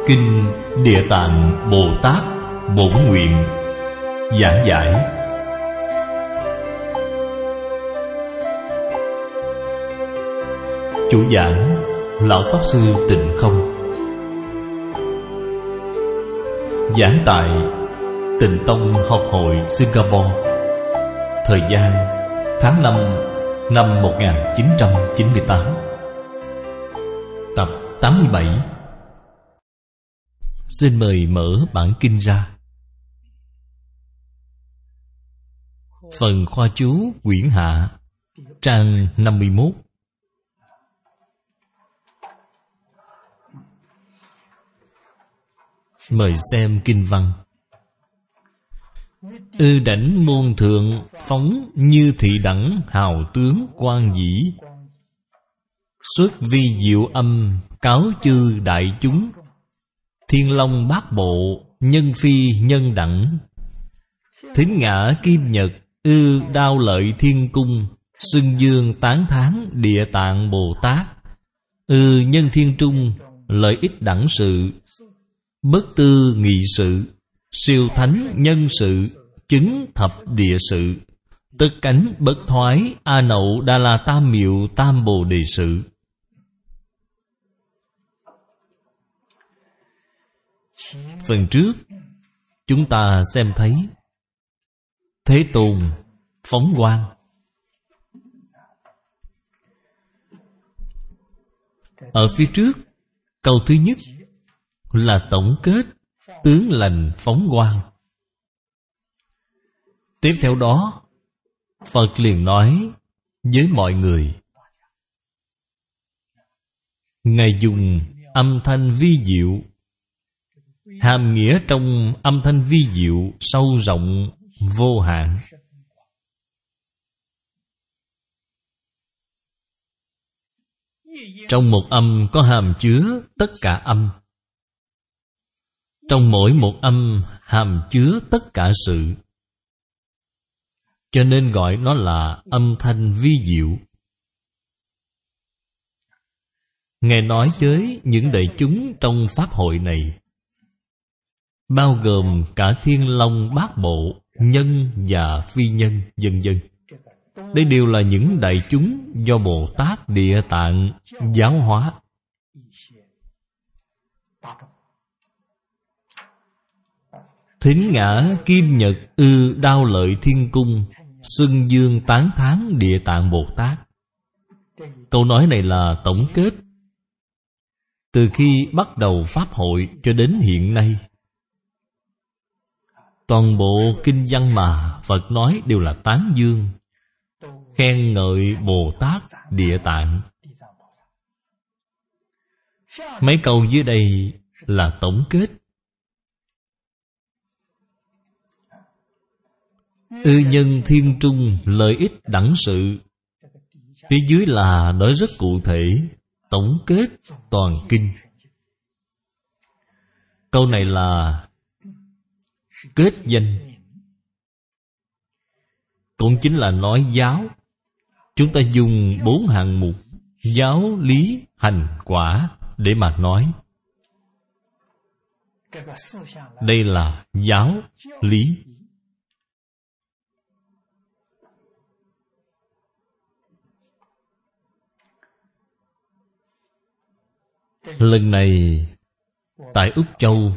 Kinh Địa Tạng Bồ Tát Bổn Nguyện giảng giải. Chủ giảng Lão Pháp Sư Tịnh Không. Giảng tại Tịnh Tông Học hội Singapore. Thời gian tháng 5 năm 1998. Tập 87. Xin mời mở bản kinh ra. Phần khoa chú quyển hạ, trang 51. Mời xem kinh văn. Ư đảnh môn thượng phóng như thị đẳng hào tướng quan dĩ, xuất vi diệu âm cáo chư đại chúng, thiên long bát bộ nhân phi nhân đẳng, thính ngã kim nhật ư đao lợi thiên cung, xưng dương tán thán địa tạng Bồ Tát, ư nhân thiên trung lợi ích đẳng sự, bất tư nghị sự, siêu thánh nhân sự, chứng thập địa sự, tất cánh bất thoái a nậu đa la tam miệu tam bồ đề sự. Phần trước chúng ta xem thấy Thế Tôn phóng quang. Ở phía trước, câu thứ nhất là tổng kết tướng lành phóng quang. Tiếp theo đó, Phật liền nói với mọi người. Ngài dùng âm thanh vi diệu. Hàm nghĩa trong âm thanh vi diệu sâu rộng vô hạn. Trong một âm có hàm chứa tất cả âm. Trong mỗi một âm hàm chứa tất cả sự. Cho nên gọi nó là âm thanh vi diệu. Ngài nói với những đại chúng trong pháp hội này, bao gồm cả thiên long bát bộ, nhân và phi nhân, vân vân. Đây đều là những đại chúng do Bồ Tát Địa Tạng giáo hóa. Thính ngã kim nhật ư đao lợi thiên cung, xưng dương tán thán Địa Tạng Bồ Tát. Câu nói này là tổng kết từ khi bắt đầu pháp hội cho đến hiện nay. Toàn bộ kinh văn mà Phật nói đều là tán dương, khen ngợi Bồ Tát Địa Tạng. Mấy câu dưới đây là tổng kết. Ư nhân thiên trung lợi ích đẳng sự. Phía dưới là nói rất cụ thể, tổng kết toàn kinh. Câu này là kết danh, cũng chính là nói giáo. Chúng ta dùng 4 hạng mục giáo, lý, hành, quả để mà nói. Đây là giáo, lý. Lần này tại Úc Châu,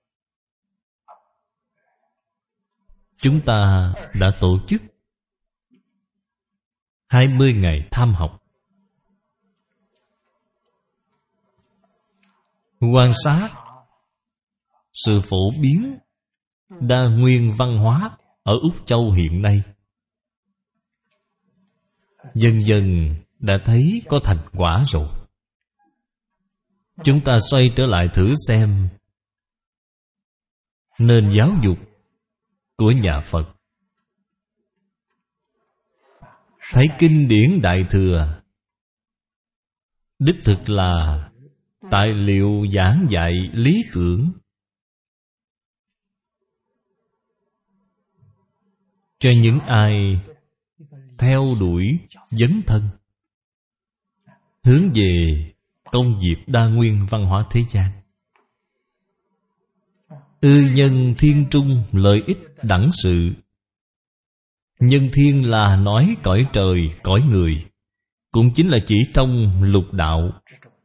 chúng ta đã tổ chức 20 ngày tham học, quan sát sự phổ biến đa nguyên văn hóa ở Úc Châu hiện nay. Dần dần đã thấy có thành quả rồi. Chúng ta xoay trở lại thử xem nền giáo dục của nhà Phật. Thấy kinh điển Đại Thừa đích thực là tài liệu giảng dạy lý tưởng cho những ai theo đuổi dấn thân, hướng về công việc đa nguyên văn hóa thế gian. Ư nhân thiên trung, lợi ích đẳng sự. Nhân thiên là nói cõi trời, cõi người, cũng chính là chỉ trong lục đạo.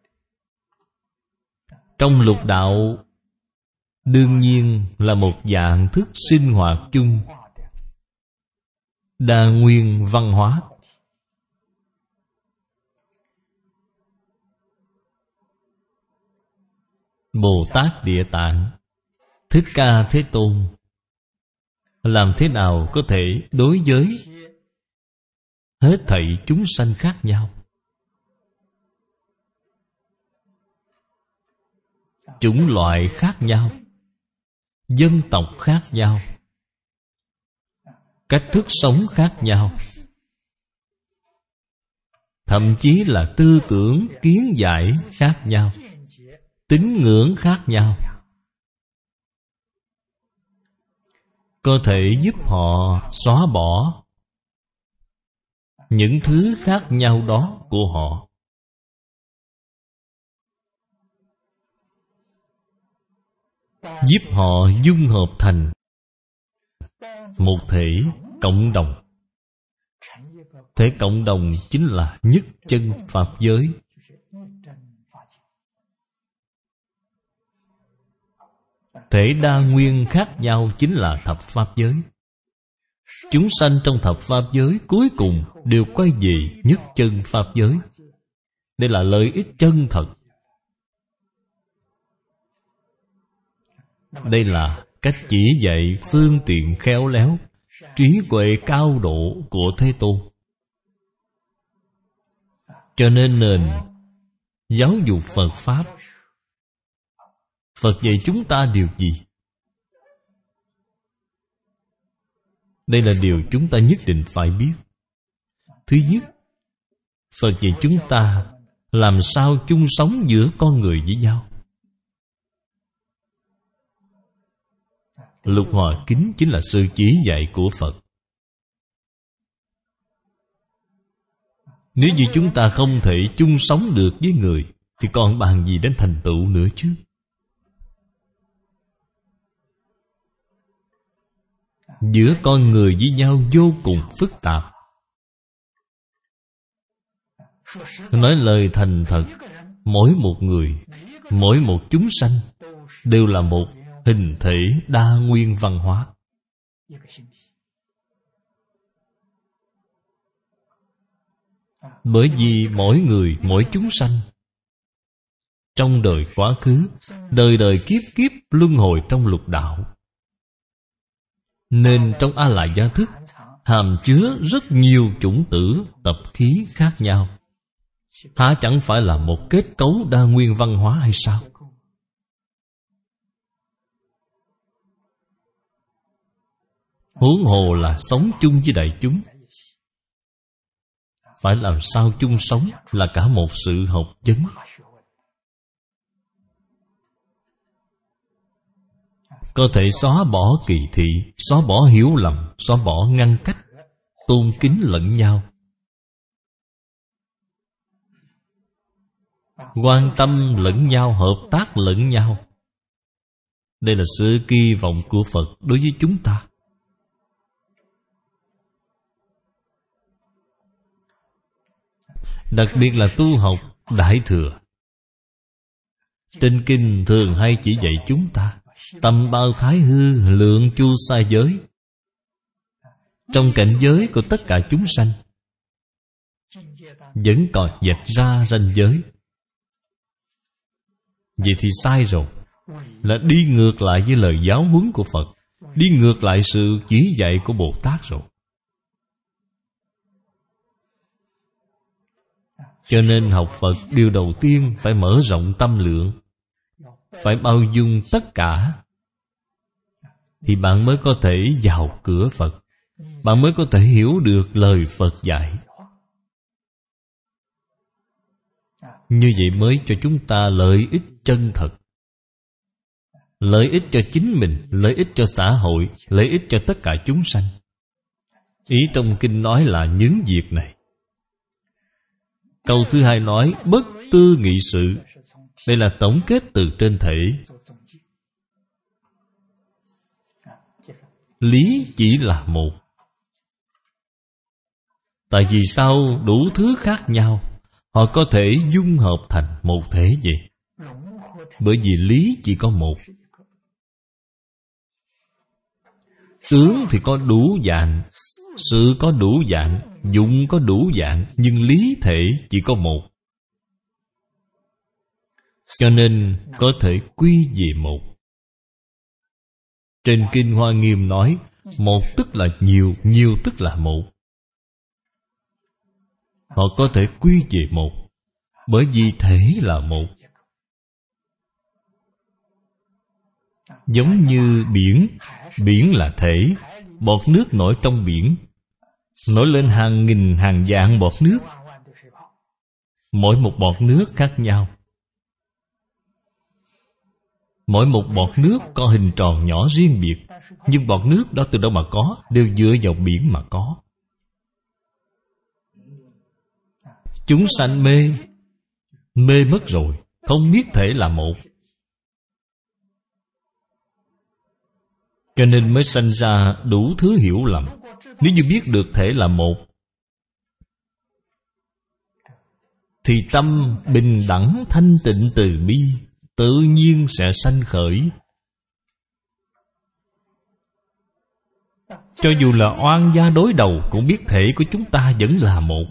Trong lục đạo đương nhiên là một dạng thức sinh hoạt chung, đa nguyên văn hóa. Bồ Tát Địa Tạng, Thích Ca Thế Tôn làm thế nào có thể đối với hết thảy chúng sanh khác nhau, chủng loại khác nhau, dân tộc khác nhau, cách thức sống khác nhau, thậm chí là tư tưởng kiến giải khác nhau, tín ngưỡng khác nhau, có thể giúp họ xóa bỏ những thứ khác nhau đó của họ. Giúp họ dung hợp thành một thể cộng đồng. Thể cộng đồng chính là nhất chân Pháp giới. Thể đa nguyên khác nhau chính là thập Pháp giới. Chúng sanh trong thập Pháp giới cuối cùng đều quay về nhất chân Pháp giới. Đây là lợi ích chân thật. Đây là cách chỉ dạy phương tiện khéo léo, trí huệ cao độ của Thế Tôn. Cho nên nền giáo dục Phật Pháp, Phật dạy chúng ta điều gì? Đây là điều chúng ta nhất định phải biết. Thứ nhất, Phật dạy chúng ta làm sao chung sống giữa con người với nhau. Lục Hòa Kính chính là sự chỉ dạy của Phật. Nếu như chúng ta không thể chung sống được với người, thì còn bàn gì đến thành tựu nữa chứ? Giữa con người với nhau vô cùng phức tạp. Nói lời thành thật, mỗi một người, mỗi một chúng sanh đều là một hình thể đa nguyên văn hóa. Bởi vì mỗi người, mỗi chúng sanh trong đời quá khứ, đời đời kiếp kiếp luân hồi trong lục đạo, nên trong A Lại Gia Thức hàm chứa rất nhiều chủng tử tập khí khác nhau. Há chẳng phải là một kết cấu đa nguyên văn hóa hay sao? Huống hồ là sống chung với đại chúng. Phải làm sao chung sống là cả một sự học vấn. Có thể xóa bỏ kỳ thị, xóa bỏ hiểu lầm, xóa bỏ ngăn cách, tôn kính lẫn nhau, quan tâm lẫn nhau, hợp tác lẫn nhau. Đây là sự kỳ vọng của Phật đối với chúng ta. Đặc biệt là tu học Đại Thừa. Trên kinh thường hay chỉ dạy chúng ta tâm bao thái hư, lượng chu sa giới. Trong cảnh giới của tất cả chúng sanh vẫn còn vạch ra ranh giới. Vậy thì sai rồi. Là đi ngược lại với lời giáo huấn của Phật, đi ngược lại sự chỉ dạy của Bồ Tát rồi. Cho nên học Phật, điều đầu tiên phải mở rộng tâm lượng, phải bao dung tất cả, thì bạn mới có thể vào cửa Phật, bạn mới có thể hiểu được lời Phật dạy. Như vậy mới cho chúng ta lợi ích chân thật, lợi ích cho chính mình, lợi ích cho xã hội, lợi ích cho tất cả chúng sanh. Ý trong kinh nói là những việc này. Câu thứ hai nói bất tư nghị sự. Đây là tổng kết từ trên thể. Lý chỉ là một. Tại vì sao đủ thứ khác nhau họ có thể dung hợp thành một thể vậy? Bởi vì lý chỉ có một. Tướng thì có đủ dạng, sự có đủ dạng, dụng có đủ dạng, nhưng lý thể chỉ có một. Cho nên có thể quy về một. Trên Kinh Hoa Nghiêm nói, một tức là nhiều, nhiều tức là một. Họ có thể quy về một, bởi vì thể là một. Giống như biển, biển là thể. Bọt nước nổi trong biển, nổi lên hàng nghìn hàng vạn bọt nước. Mỗi một bọt nước khác nhau. Mỗi một bọt nước có hình tròn nhỏ riêng biệt, nhưng bọt nước đó từ đâu mà có? Đều dựa vào biển mà có. Chúng sanh mê, mê mất rồi, không biết thể là một. Cho nên mới sanh ra đủ thứ hiểu lầm. Nếu như biết được thể là một, thì tâm bình đẳng thanh tịnh từ bi tự nhiên sẽ sanh khởi. Cho dù là oan gia đối đầu cũng biết thể của chúng ta vẫn là một.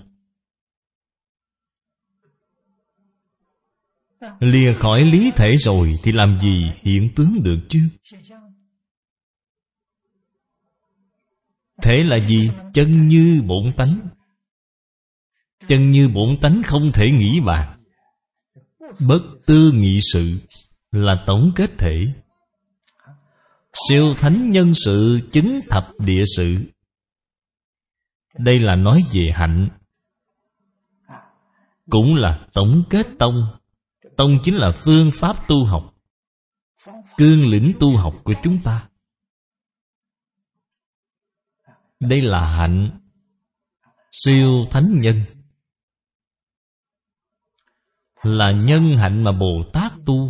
Lìa khỏi lý thể rồi thì làm gì hiện tướng được chứ? Thể là gì? Chân như bổn tánh. Chân như bổn tánh không thể nghĩ bàn. Bất tư nghị sự là tổng kết thể. Siêu thánh nhân sự chứng thập địa sự. Đây là nói về hạnh, cũng là tổng kết tông. Tông chính là phương pháp tu học, cương lĩnh tu học của chúng ta. Đây là hạnh siêu thánh nhân, là nhân hạnh mà Bồ Tát tu.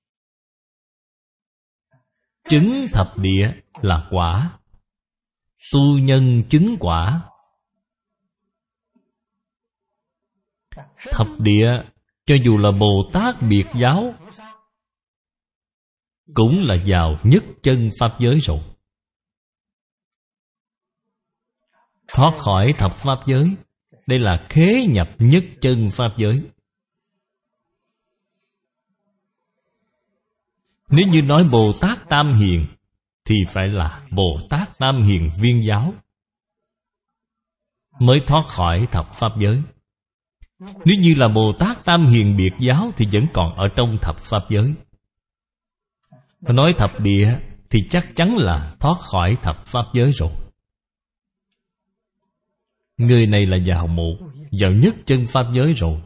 Chứng thập địa là quả, tu nhân chứng quả. Thập địa cho dù là Bồ Tát biệt giáo cũng là vào nhất chân pháp giới rồi. Thoát khỏi thập pháp giới, đây là khế nhập nhất chân pháp giới. Nếu như nói Bồ Tát Tam Hiền thì phải là Bồ Tát Tam Hiền viên giáo mới thoát khỏi thập pháp giới. Nếu như là Bồ Tát Tam Hiền biệt giáo thì vẫn còn ở trong thập pháp giới. Nói thập địa thì chắc chắn là thoát khỏi thập pháp giới rồi. Người này là vào nhất chân pháp giới rồi.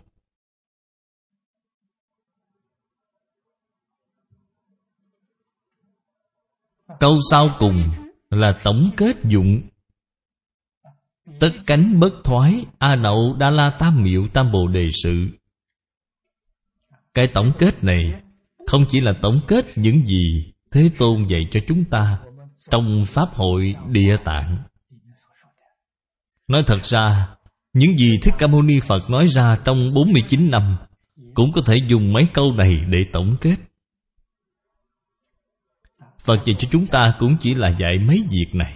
Câu sau cùng là tổng kết dụng. Tất cánh bất thoái, A Nậu Đa La Tam Miệu Tam Bồ Đề sự. Cái tổng kết này không chỉ là tổng kết những gì Thế Tôn dạy cho chúng ta trong Pháp hội Địa Tạng. Nói thật ra, những gì Thích Ca Mâu Ni Phật nói ra trong 49 năm cũng có thể dùng mấy câu này để tổng kết. Phật dạy cho chúng ta cũng chỉ là dạy mấy việc này.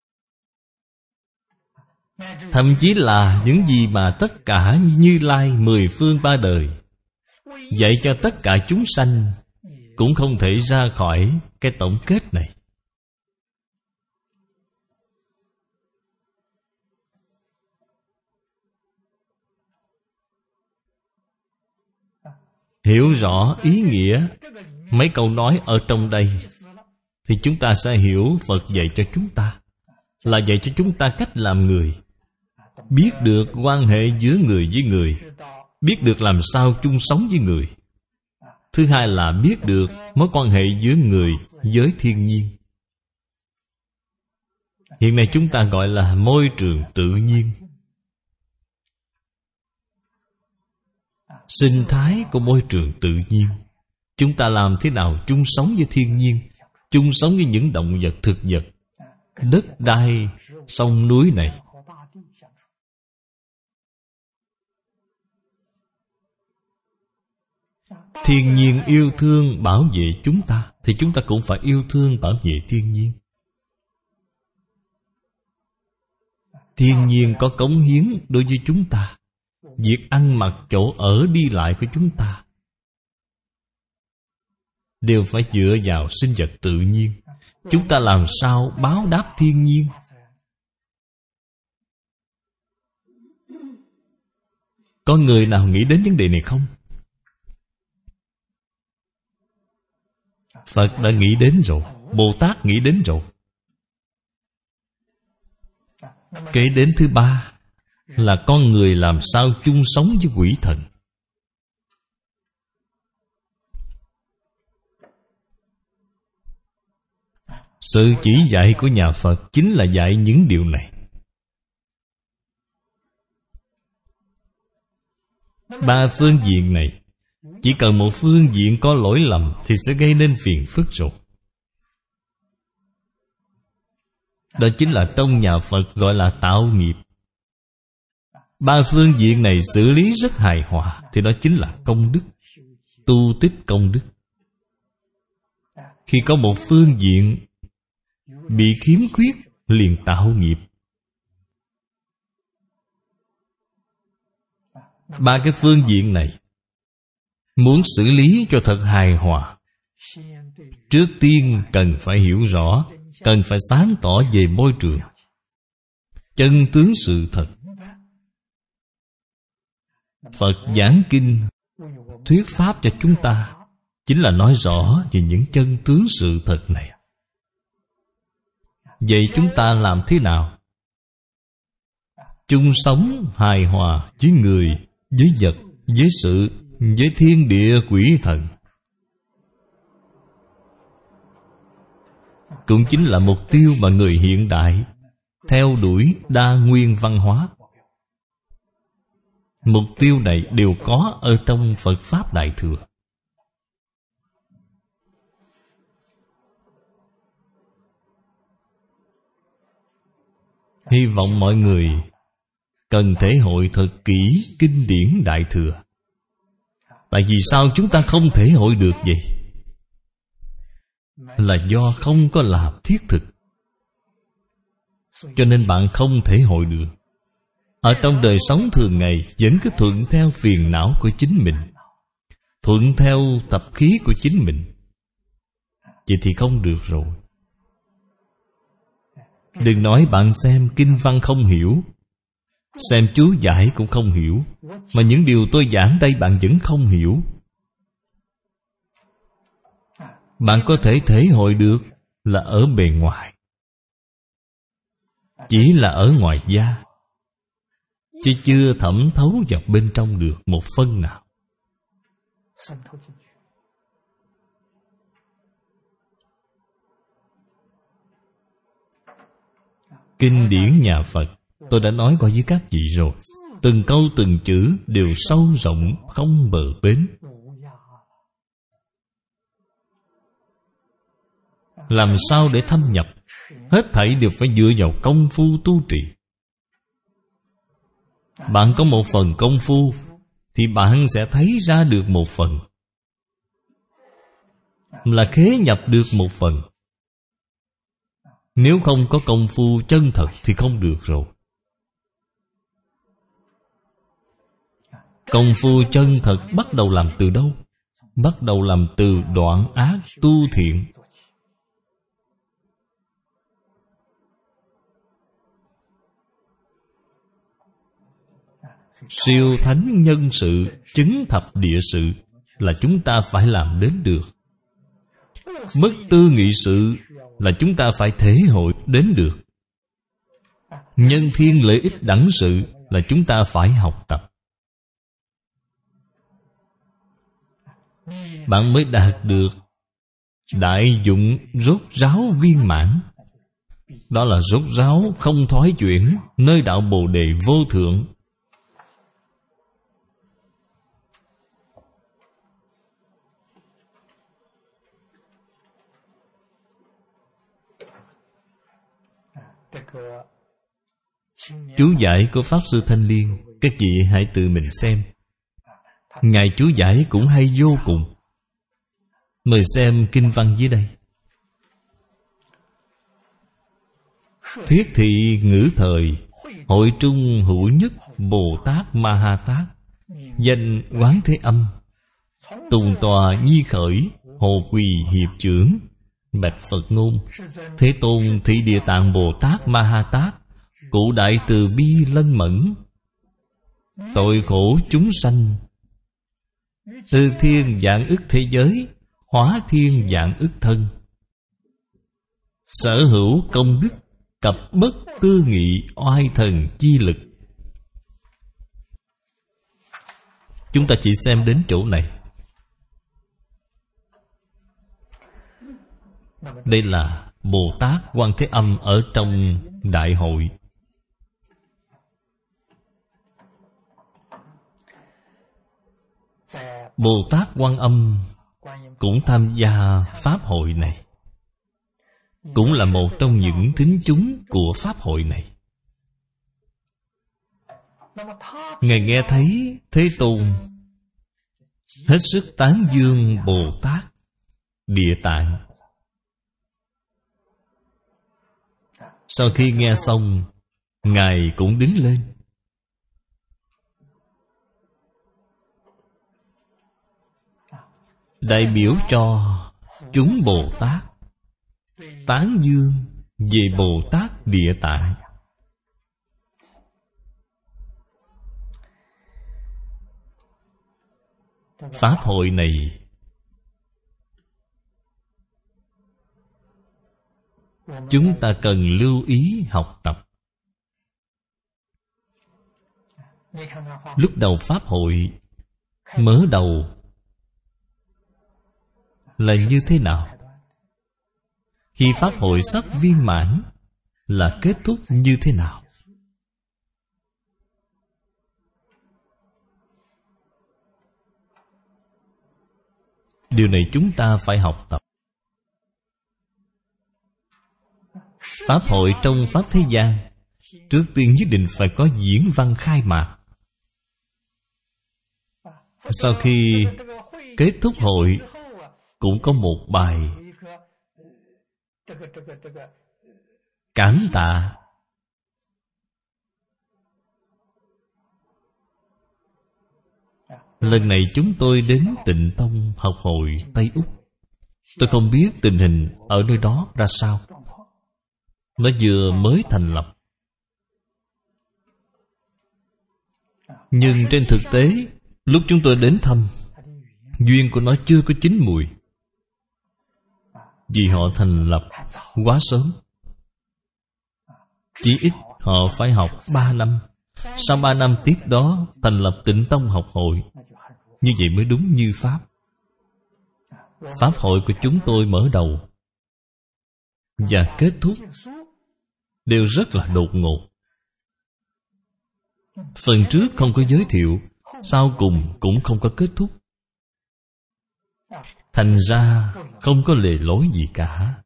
Thậm chí là những gì mà tất cả Như Lai 10 phương 3 đời dạy cho tất cả chúng sanh cũng không thể ra khỏi cái tổng kết này. Hiểu rõ ý nghĩa mấy câu nói ở trong đây thì chúng ta sẽ hiểu Phật dạy cho chúng ta là dạy cho chúng ta cách làm người, biết được quan hệ giữa người với người, biết được làm sao chung sống với người. Thứ hai là biết được mối quan hệ giữa người với thiên nhiên. Hiện nay chúng ta gọi là môi trường tự nhiên. Sinh thái của môi trường tự nhiên, chúng ta làm thế nào chung sống với thiên nhiên, chung sống với những động vật thực vật, đất đai, sông núi này. Thiên nhiên yêu thương bảo vệ chúng ta, thì chúng ta cũng phải yêu thương bảo vệ thiên nhiên. Thiên nhiên có cống hiến đối với chúng ta. Việc ăn mặc, chỗ ở, đi lại của chúng ta đều phải dựa vào sinh vật tự nhiên. Chúng ta làm sao báo đáp thiên nhiên? Có người nào nghĩ đến vấn đề này không? Phật đã nghĩ đến rồi, Bồ Tát nghĩ đến rồi. Kế đến thứ ba là con người làm sao chung sống với quỷ thần. Sự chỉ dạy của nhà Phật chính là dạy những điều này. Ba phương diện này, chỉ cần một phương diện có lỗi lầm thì sẽ gây nên phiền phức rồi. Đó chính là trong nhà Phật gọi là tạo nghiệp. Ba phương diện này xử lý rất hài hòa thì đó chính là công đức, tu tích công đức. Khi có một phương diện bị khiếm khuyết liền tạo nghiệp. Ba cái phương diện này muốn xử lý cho thật hài hòa, trước tiên cần phải hiểu rõ, cần phải sáng tỏ về môi trường, chân tướng sự thật. Phật giảng kinh, thuyết pháp cho chúng ta chính là nói rõ về những chân tướng sự thật này. Vậy chúng ta làm thế nào? Chung sống hài hòa với người, với vật, với sự, với thiên địa quỷ thần, cũng chính là mục tiêu mà người hiện đại theo đuổi đa nguyên văn hóa. Mục tiêu này đều có ở trong Phật Pháp Đại Thừa. Hy vọng mọi người cần thể hội thật kỹ kinh điển Đại Thừa. Tại vì sao chúng ta không thể hội được vậy? Là do không có làm thiết thực, cho nên bạn không thể hội được. Ở trong đời sống thường ngày vẫn cứ thuận theo phiền não của chính mình, thuận theo tập khí của chính mình, vậy thì không được rồi. Đừng nói bạn xem kinh văn không hiểu, xem chú giải cũng không hiểu, mà những điều tôi giảng đây bạn vẫn không hiểu. Bạn có thể thể hội được là ở bề ngoài, chỉ là ở ngoài da, chứ chưa thẩm thấu vào bên trong được một phân nào. Kinh điển nhà Phật tôi đã nói qua với các vị rồi. Từng câu từng chữ đều sâu rộng không bờ bến. Làm sao để thâm nhập? Hết thảy đều phải dựa vào công phu tu trì. Bạn có một phần công phu thì bạn sẽ thấy ra được một phần, là khế nhập được một phần. Nếu không có công phu chân thật thì không được rồi. Công phu chân thật bắt đầu làm từ đâu? Bắt đầu làm từ đoạn ác tu thiện. Siêu thánh nhân sự, chứng thập địa sự là chúng ta phải làm đến được. Bất tư nghị sự là chúng ta phải thể hội đến được. Nhân thiên lợi ích đẳng sự là chúng ta phải học tập. Bạn mới đạt được đại dụng rốt ráo viên mãn. Đó là rốt ráo không thoái chuyển, nơi đạo Bồ Đề vô thượng. Chú giải của Pháp Sư Thanh Liên, các vị hãy tự mình xem. Ngài chú giải cũng hay vô cùng. Mời xem kinh văn dưới đây. Thiết thị ngữ thời, hội trung hữu nhất Bồ Tát Ma Ha Tát, danh Quán Thế Âm, tùng tòa nhi khởi, hồ quỳ hiệp trưởng. Bạch Phật ngôn: Thế Tôn Thị Địa Tạng Bồ Tát Ma Ha Tát, cụ đại từ bi lân mẫn, tội khổ chúng sanh, từ thiên vạn ức thế giới, hóa thiên vạn ức thân, sở hữu công đức, cập bất tư nghị oai thần chi lực. Chúng ta chỉ xem đến chỗ này. Đây là Bồ Tát Quan Thế Âm ở trong đại hội. Bồ Tát Quan Âm cũng tham gia pháp hội này, cũng là một trong những thính chúng của pháp hội này. Ngài nghe thấy Thế Tôn hết sức tán dương Bồ Tát Địa Tạng. Sau khi nghe xong, Ngài cũng đứng lên. Đại biểu cho chúng Bồ Tát tán dương về Bồ Tát Địa Tạng. Pháp hội này chúng ta cần lưu ý học tập. Lúc đầu pháp hội mở đầu là như thế nào? Khi pháp hội sắp viên mãn là kết thúc như thế nào? Điều này chúng ta phải học tập. Pháp hội trong Pháp thế gian, trước tiên nhất định phải có diễn văn khai mạc. Sau khi kết thúc hội, cũng có một bài cảm tạ. Lần này chúng tôi đến Tịnh Tông học hội Tây Úc. Tôi không biết tình hình ở nơi đó ra sao. Nó vừa mới thành lập. Nhưng trên thực tế, lúc chúng tôi đến thăm, duyên của nó chưa có chín mùi, vì họ thành lập quá sớm. Chỉ ít họ phải học 3 năm. Sau 3 năm tiếp đó thành lập Tịnh Tông học hội. Như vậy mới đúng như Pháp. Pháp hội của chúng tôi mở đầu và kết thúc đều rất là đột ngột. Phần trước không có giới thiệu, sau cùng cũng không có kết thúc. Thành ra không có lề lối gì cả.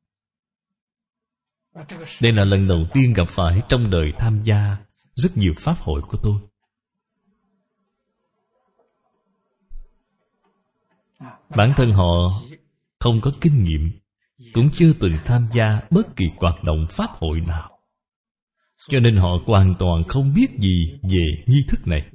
Đây là lần đầu tiên gặp phải trong đời tham gia rất nhiều pháp hội của tôi. Bản thân họ không có kinh nghiệm, cũng chưa từng tham gia bất kỳ hoạt động pháp hội nào, cho nên họ hoàn toàn không biết gì về nghi thức này.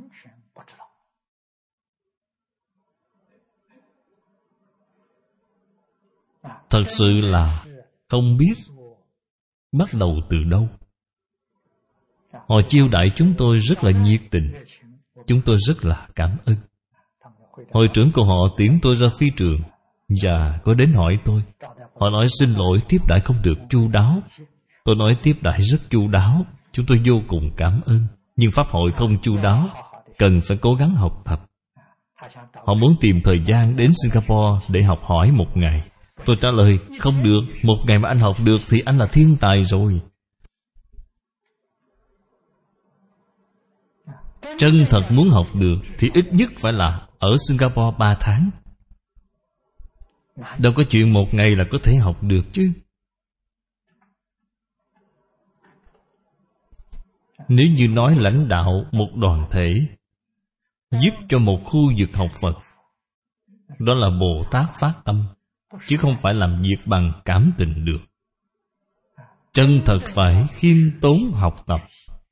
Thật sự là không biết bắt đầu từ đâu. Họ chiêu đãi chúng tôi rất là nhiệt tình. Chúng tôi rất là cảm ơn. Hội trưởng của họ tiễn tôi ra phi trường và có đến hỏi tôi. Họ nói xin lỗi tiếp đãi không được chu đáo. Tôi nói tiếp đãi rất chu đáo. Chúng tôi vô cùng cảm ơn. Nhưng pháp hội không chu đáo, cần phải cố gắng học tập. Họ muốn tìm thời gian đến Singapore để học hỏi một ngày. Tôi trả lời không được. Một ngày mà anh học được thì anh là thiên tài rồi. Chân thật muốn học được thì ít nhất phải là ở Singapore 3 tháng. Đâu có chuyện một ngày là có thể học được chứ. Nếu như nói lãnh đạo một đoàn thể, giúp cho một khu vực học Phật, đó là Bồ Tát phát tâm, chứ không phải làm việc bằng cảm tình được. Chân thật phải khiêm tốn học tập.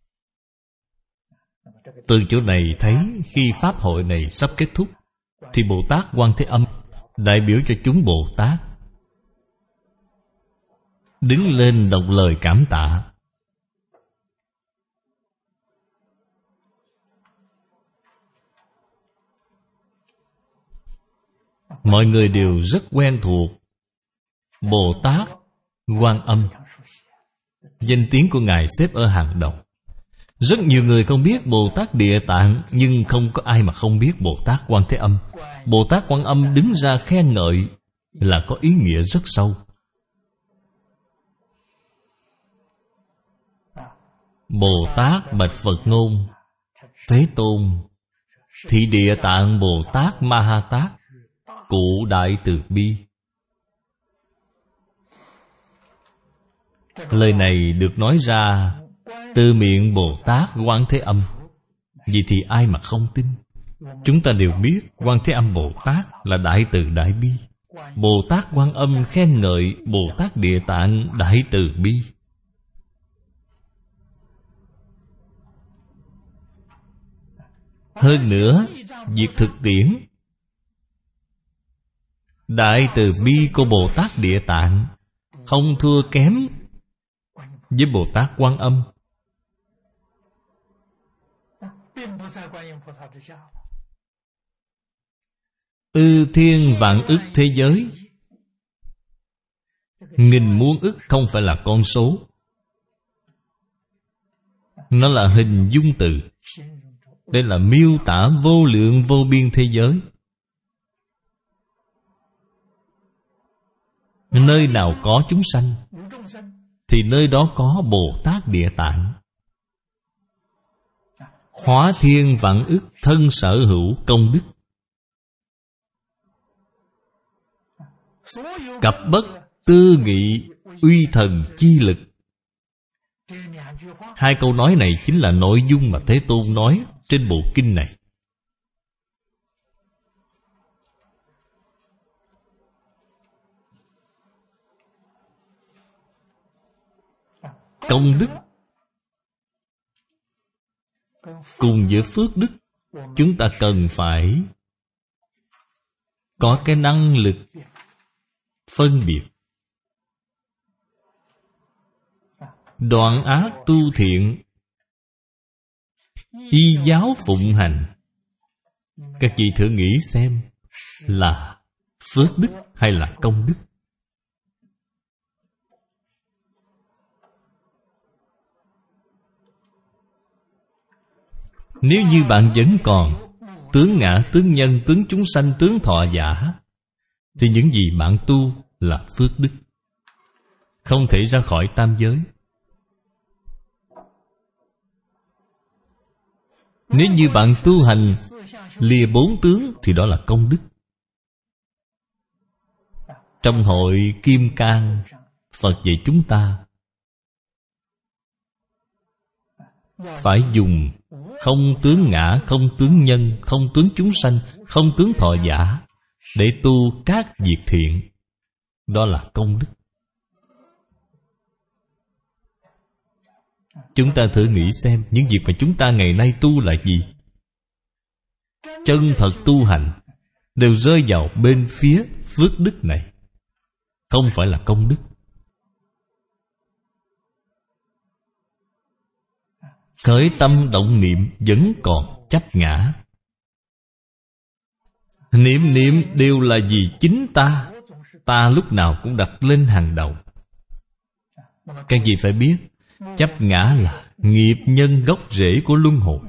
Từ chỗ này thấy, khi pháp hội này sắp kết thúc, thì Bồ Tát Quan Thế Âm đại biểu cho chúng Bồ Tát đứng lên đọc lời cảm tạ. Mọi người đều rất quen thuộc Bồ Tát Quan Âm. Danh tiếng của Ngài xếp ở hàng đầu. Rất nhiều người không biết Bồ Tát Địa Tạng, nhưng không có ai mà không biết Bồ Tát Quan Thế Âm. Bồ Tát Quan Âm đứng ra khen ngợi là có ý nghĩa rất sâu. Bồ Tát bạch Phật ngôn: Thế Tôn, thị Địa Tạng Bồ Tát Ma Ha Tát, cụ đại từ bi. Lời này được nói ra từ miệng Bồ Tát Quan Thế Âm. Vậy thì ai mà không tin? Chúng ta đều biết Quan Thế Âm Bồ Tát là đại từ đại bi. Bồ Tát Quan Âm khen ngợi Bồ Tát Địa Tạng đại từ bi. Hơn nữa, việc thực tiễn đại từ bi của Bồ Tát Địa Tạng không thua kém với Bồ Tát Quan Âm. Ư thiên vạn ức thế giới, nghìn muôn ức không phải là con số, nó là hình dung từ. Đây là miêu tả vô lượng vô biên thế giới. Nơi nào có chúng sanh thì nơi đó có Bồ Tát Địa Tạng. Hóa thiên vạn ức thân sở hữu công đức, cập bất tư nghị uy thần chi lực. Hai câu nói này chính là nội dung mà Thế Tôn nói trên bộ kinh này. Công đức cùng với phước đức, chúng ta cần phải có cái năng lực phân biệt. Đoạn ác tu thiện, y giáo phụng hành. Các vị thử nghĩ xem, là phước đức hay là công đức? Nếu như bạn vẫn còn tướng ngã, tướng nhân, tướng chúng sanh, tướng thọ giả, thì những gì bạn tu là phước đức, không thể ra khỏi tam giới. Nếu như bạn tu hành lìa bốn tướng thì đó là công đức. Trong hội Kim Cang, Phật dạy chúng ta phải dùng không tướng ngã, không tướng nhân, không tướng chúng sanh, không tướng thọ giả để tu các việc thiện. Đó là công đức. Chúng ta thử nghĩ xem, những việc mà chúng ta ngày nay tu là gì? Chân thật tu hành đều rơi vào bên phía phước đức này, không phải là công đức. Khởi tâm động niệm vẫn còn chấp ngã. Niệm niệm đều là vì chính ta. Ta lúc nào cũng đặt lên hàng đầu. Các vị phải biết, chấp ngã là nghiệp nhân gốc rễ của luân hồi.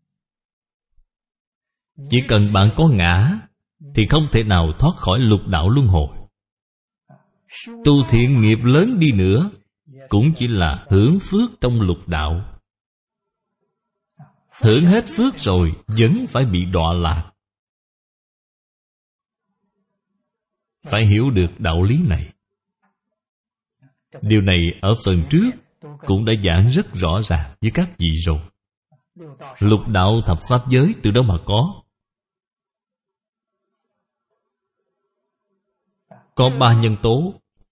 Chỉ cần bạn có ngã thì không thể nào thoát khỏi lục đạo luân hồi. Tu thiện nghiệp lớn đi nữa cũng chỉ là hưởng phước trong lục đạo. Hưởng hết phước rồi vẫn phải bị đọa lạc. Phải hiểu được đạo lý này. Điều này ở phần trước cũng đã giảng rất rõ ràng với các vị rồi. Lục đạo thập pháp giới từ đâu mà có? Có 3 nhân tố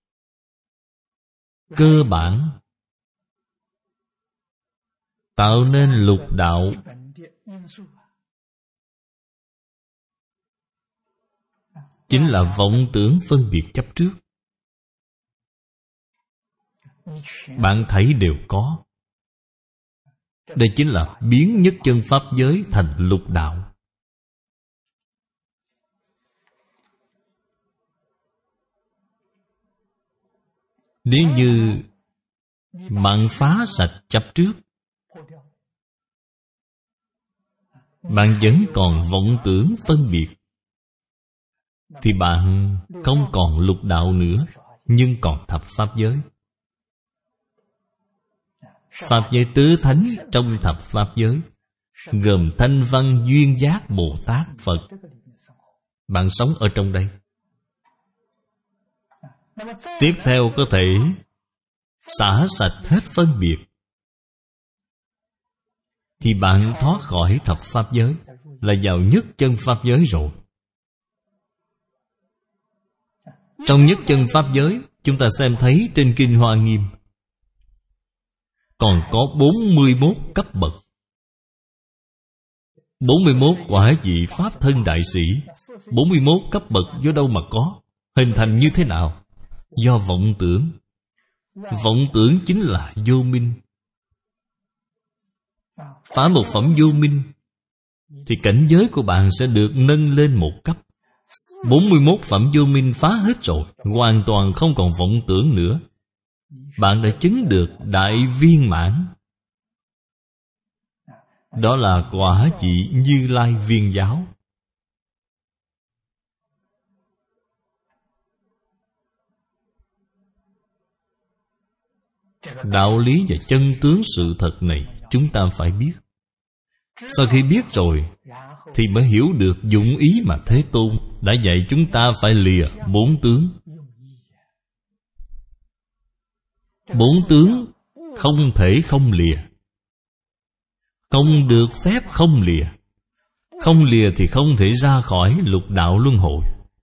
cơ bản tạo nên lục đạo. Chính là vọng tưởng phân biệt chấp trước. Bạn thấy đều có. Đây chính là biến nhất chân pháp giới thành lục đạo. Nếu như bạn phá sạch chấp trước, bạn vẫn còn vọng tưởng phân biệt, thì bạn không còn lục đạo nữa, nhưng còn thập pháp giới. Pháp giới tứ thánh trong thập pháp giới gồm Thanh Văn Duyên Giác Bồ Tát Phật. Bạn sống ở trong đây. Tiếp theo có thể xả sạch hết phân biệt, thì bạn thoát khỏi thập pháp giới, là vào nhất chân pháp giới rồi. Trong nhất chân pháp giới, chúng ta xem thấy trên Kinh Hoa Nghiêm còn có 41 cấp bậc. 41 quả vị Pháp thân đại sĩ. 41 cấp bậc do đâu mà có? Hình thành như thế nào? Do vọng tưởng. Vọng tưởng chính là vô minh. Phá một phẩm vô minh, thì cảnh giới của bạn sẽ được nâng lên một cấp. 41 phẩm vô minh phá hết rồi, hoàn toàn không còn vọng tưởng nữa. Bạn đã chứng được đại viên mãn. Đó là quả vị Như Lai Viên Giáo. Đạo lý và chân tướng sự thật này chúng ta phải biết. Sau khi biết rồi thì mới hiểu được dụng ý mà Thế Tôn đã dạy chúng ta phải lìa 4 tướng. 4 tướng không thể không lìa. Không được phép không lìa. Không lìa thì không thể ra khỏi lục đạo luân hồi.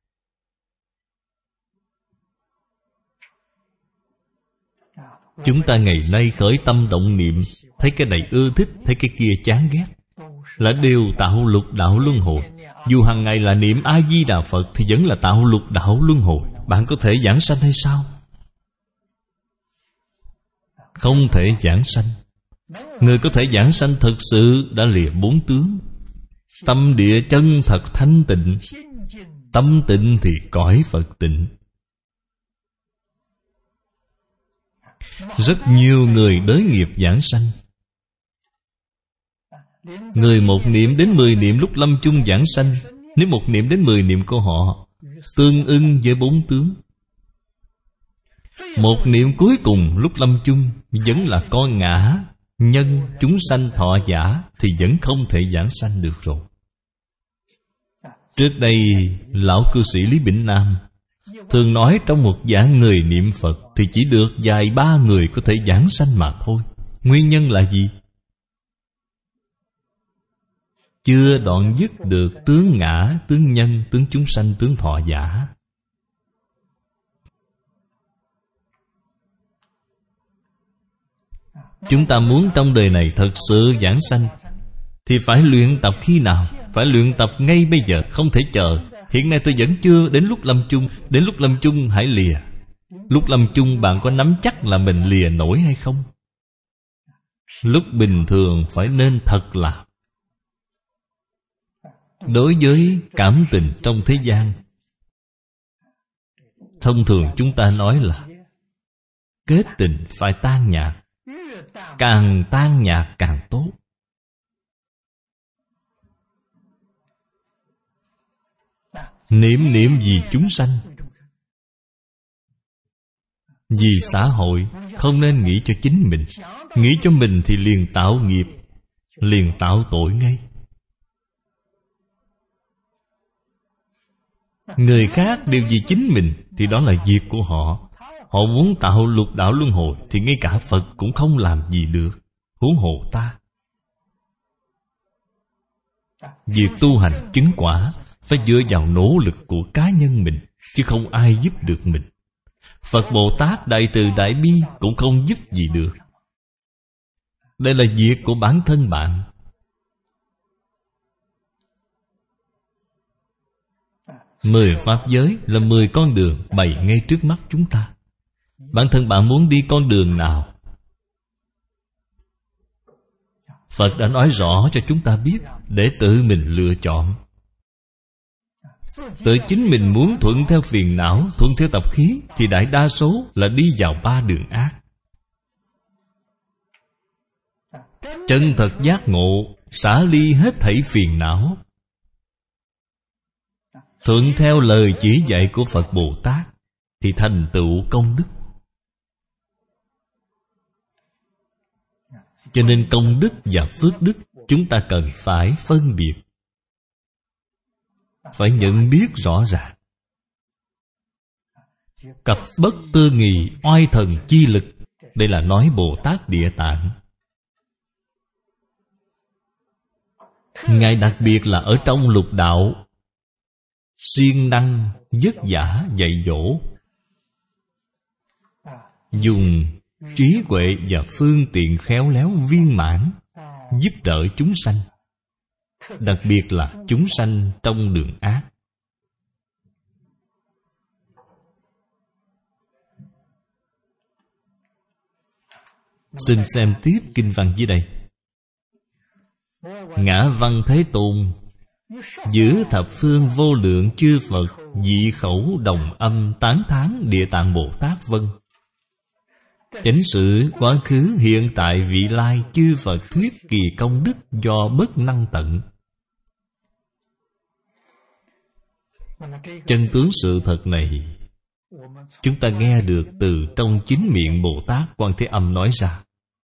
Chúng ta ngày nay khởi tâm động niệm, thấy cái này ưa thích, thấy cái kia chán ghét, là đều tạo lục đạo luân hồi. Dù hàng ngày là niệm A-di-đà Phật thì vẫn là tạo lục đạo luân hồi. Bạn có thể giảng sanh hay sao? Không thể giảng sanh. Người có thể giảng sanh thực sự đã lìa 4 tướng. Tâm địa chân thật thanh tịnh. Tâm tịnh thì cõi Phật tịnh. Rất nhiều người đới nghiệp giảng sanh. Người một niệm đến 10 niệm lúc lâm chung giảng sanh. Nếu một niệm đến 10 niệm của họ tương ưng với 4 tướng. Một niệm cuối cùng lúc lâm chung vẫn là con ngã, nhân, chúng sanh thọ giả, thì vẫn không thể giảng sanh được rồi. Trước đây lão cư sĩ Lý Bỉnh Nam thường nói trong một giảng người niệm Phật thì chỉ được vài 3 người có thể giảng sanh mà thôi. Nguyên nhân là gì? Chưa đoạn dứt được tướng ngã, tướng nhân, tướng chúng sanh, tướng thọ giả. Chúng ta muốn trong đời này thật sự giảng sanh thì phải luyện tập khi nào? Phải luyện tập ngay bây giờ, không thể chờ. Hiện nay tôi vẫn chưa đến lúc lâm chung. Đến lúc lâm chung hãy lìa. Lúc lâm chung bạn có nắm chắc là mình lìa nổi hay không? Lúc bình thường phải nên thật làm. Đối với cảm tình trong thế gian, thông thường chúng ta nói là kết tình phải tan nhạt. Càng tan nhạt càng tốt. Niệm niệm vì chúng sanh, vì xã hội, không nên nghĩ cho chính mình. Nghĩ cho mình thì liền tạo nghiệp, liền tạo tội ngay. Người khác đều vì chính mình thì đó là việc của họ. Họ muốn tạo lục đạo luân hồi thì ngay cả Phật cũng không làm gì được, huống hồ ta. Việc tu hành chứng quả phải dựa vào nỗ lực của cá nhân mình, chứ không ai giúp được mình. Phật Bồ Tát Đại Từ Đại Bi cũng không giúp gì được. Đây là việc của bản thân bạn. Mười pháp giới là 10 con đường bày ngay trước mắt chúng ta. Bản thân bạn muốn đi con đường nào? Phật đã nói rõ cho chúng ta biết để tự mình lựa chọn. Tự chính mình muốn thuận theo phiền não, thuận theo tập khí, thì đại đa số là đi vào 3 đường ác. Chân thật giác ngộ, xả ly hết thảy phiền não, thuận theo lời chỉ dạy của Phật Bồ Tát, thì thành tựu công đức. Cho nên công đức và phước đức chúng ta cần phải phân biệt, phải nhận biết rõ ràng. Cặp bất tư nghì oai thần chi lực, đây là nói Bồ Tát Địa Tạng. Ngài đặc biệt là ở trong lục đạo siêng năng vất vả dạy dỗ, dùng trí huệ và phương tiện khéo léo viên mãn giúp đỡ chúng sanh, đặc biệt là chúng sanh trong đường ác. Xin xem tiếp kinh văn dưới đây. Ngã Văn Thế Tôn giữa thập phương vô lượng chư Phật dị khẩu đồng âm tán thán Địa Tạng Bồ Tát vân. Chánh sự quá khứ hiện tại vị lai chư Phật thuyết kỳ công đức do bất năng tận. Chân tướng sự thật này chúng ta nghe được từ trong chính miệng Bồ Tát Quan Thế Âm nói ra.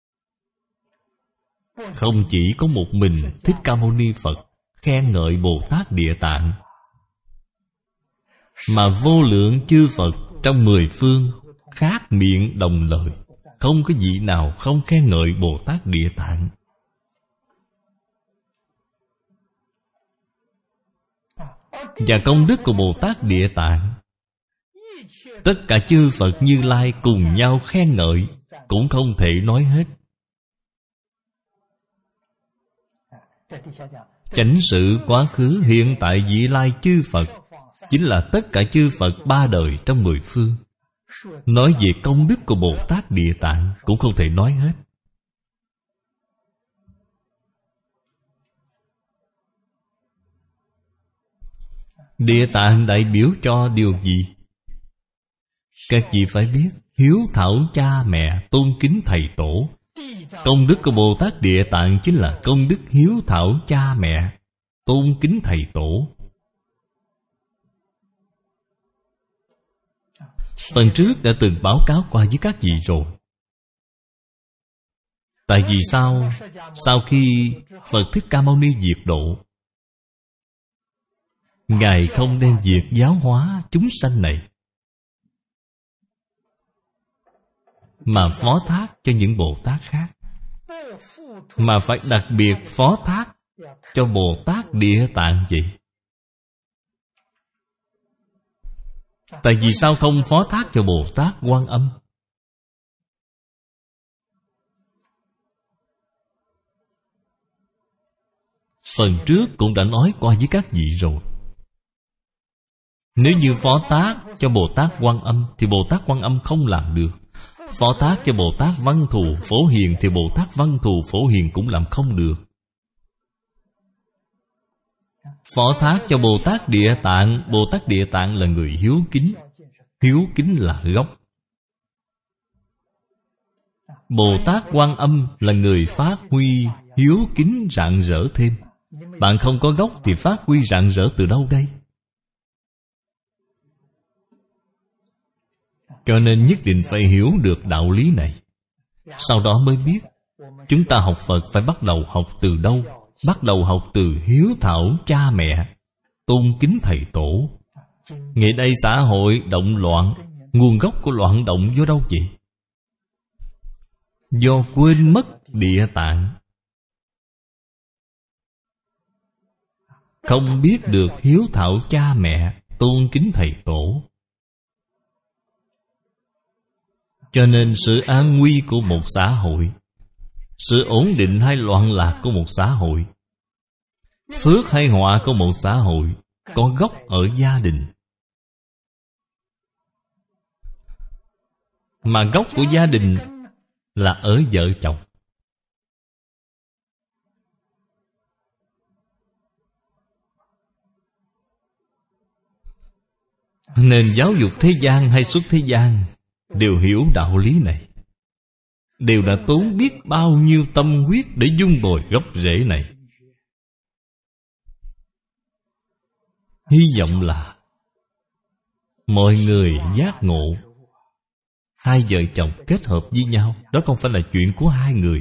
Không chỉ có một mình Thích Ca Mâu Ni Phật khen ngợi Bồ Tát Địa Tạng, mà vô lượng chư Phật trong 10 phương khác miệng đồng lời, không có vị nào không khen ngợi Bồ Tát Địa Tạng. Và công đức của Bồ Tát Địa Tạng, tất cả chư Phật Như Lai cùng nhau khen ngợi cũng không thể nói hết. Chánh sự quá khứ hiện tại vị lai chư Phật chính là tất cả chư Phật 3 đời trong 10 phương. Nói về công đức của Bồ Tát Địa Tạng cũng không thể nói hết. Địa Tạng đại biểu cho điều gì? Các vị phải biết, hiếu thảo cha mẹ, tôn kính thầy tổ. Công đức của Bồ Tát Địa Tạng chính là công đức hiếu thảo cha mẹ, tôn kính thầy tổ. Phần trước đã từng báo cáo qua với các vị rồi. Tại vì sao? Sau khi Phật Thích Ca Mâu Ni diệt độ, Ngài không đem việc giáo hóa chúng sanh này, mà phó thác cho những Bồ Tát khác, mà phải đặc biệt phó thác cho Bồ Tát Địa Tạng vậy. Tại vì sao không phó thác cho Bồ Tát Quan Âm? Phần trước cũng đã nói qua với các vị rồi. Nếu như phó thác cho Bồ Tát Quan Âm thì Bồ Tát Quan Âm không làm được. Phó thác cho Bồ Tát Văn Thù Phổ Hiền thì Bồ Tát Văn Thù Phổ Hiền cũng làm không được. Phó thác cho Bồ Tát Địa Tạng, Bồ Tát Địa Tạng là người hiếu kính. Hiếu kính là gốc. Bồ Tát Quan Âm là người phát huy hiếu kính rạng rỡ thêm. Bạn không có gốc thì phát huy rạng rỡ từ đâu đây? Cho nên nhất định phải hiểu được đạo lý này. Sau đó mới biết chúng ta học Phật phải bắt đầu học từ đâu? Bắt đầu học từ hiếu thảo cha mẹ, tôn kính thầy tổ. Ngày đây xã hội động loạn, Nguồn gốc của loạn động do đâu vậy? Do quên mất địa tạng, không biết được hiếu thảo cha mẹ, tôn kính thầy tổ. Cho nên sự an nguy của một xã hội, sự ổn định hay loạn lạc của một xã hội, phước hay họa của một xã hội có gốc ở gia đình. Mà gốc của gia đình là ở vợ chồng. Nên giáo dục thế gian hay xuất thế gian đều hiểu đạo lý này, đều đã tốn biết bao nhiêu tâm huyết để dung bồi gốc rễ này. Hy vọng là mọi người giác ngộ. Hai vợ chồng kết hợp với nhau, đó không phải là chuyện của hai người.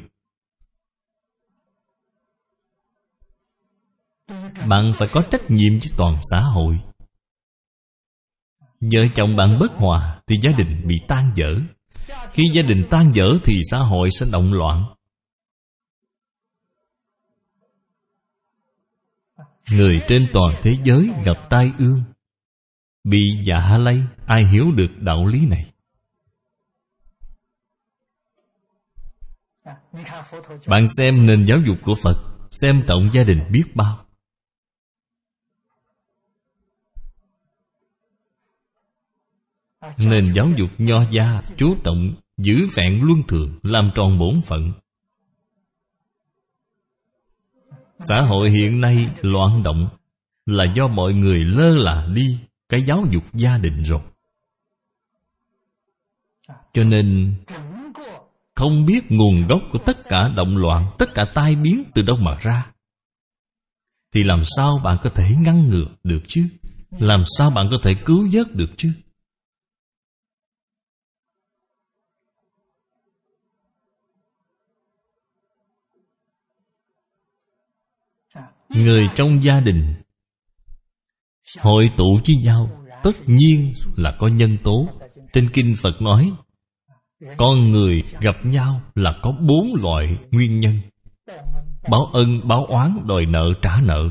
Bạn phải có trách nhiệm với toàn xã hội. Vợ chồng bạn bất hòa thì gia đình bị tan vỡ. Khi gia đình tan vỡ thì xã hội sẽ động loạn. Người trên toàn thế giới gặp tai ương, bị dạ lây. Ai hiểu được đạo lý này? Bạn xem nền giáo dục của Phật, xem trọng gia đình biết bao. Nền giáo dục nho gia chú trọng giữ vẹn luân thường, làm tròn bổn phận. Xã hội hiện nay loạn động là do mọi người lơ là đi cái giáo dục gia đình rồi. Cho nên không biết nguồn gốc của tất cả động loạn, tất cả tai biến từ đâu mà ra, thì làm sao bạn có thể ngăn ngừa được chứ? Làm sao bạn có thể cứu vớt được chứ? Người trong gia đình hội tụ với nhau tất nhiên là có nhân tố. Trên kinh Phật nói, con người gặp nhau là có 4 loại nguyên nhân: báo ân, báo oán, đòi nợ, trả nợ.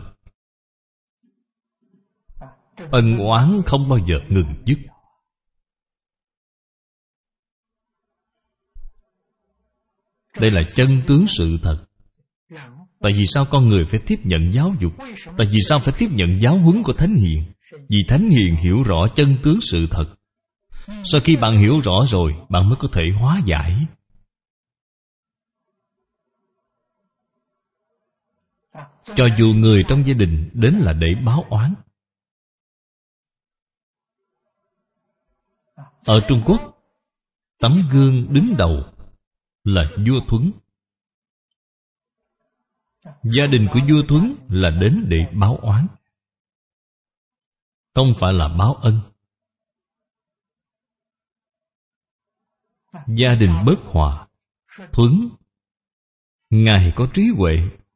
Ân oán không bao giờ ngừng dứt. Đây là chân tướng sự thật. Tại vì sao con người phải tiếp nhận giáo dục? Tại vì sao phải tiếp nhận giáo huấn của Thánh Hiền? Vì Thánh Hiền hiểu rõ chân tướng sự thật. Sau khi bạn hiểu rõ rồi, bạn mới có thể hóa giải. Cho dù người trong gia đình đến là để báo oán. Ở Trung Quốc, tấm gương đứng đầu là vua Thuấn. Gia đình của vua Thuấn là đến để báo oán, không phải là báo ân. Gia đình bất hòa, Thuấn Ngài có trí huệ,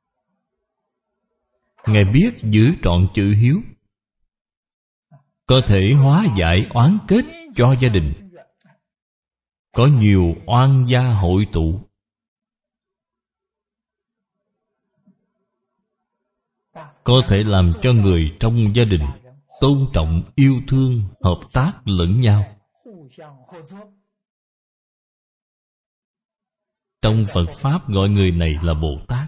Ngài biết giữ trọn chữ hiếu, có thể hóa giải oán kết cho gia đình. Có nhiều oan gia hội tụ, có thể làm cho người trong gia đình tôn trọng, yêu thương, hợp tác lẫn nhau. Trong Phật Pháp gọi người này là Bồ Tát.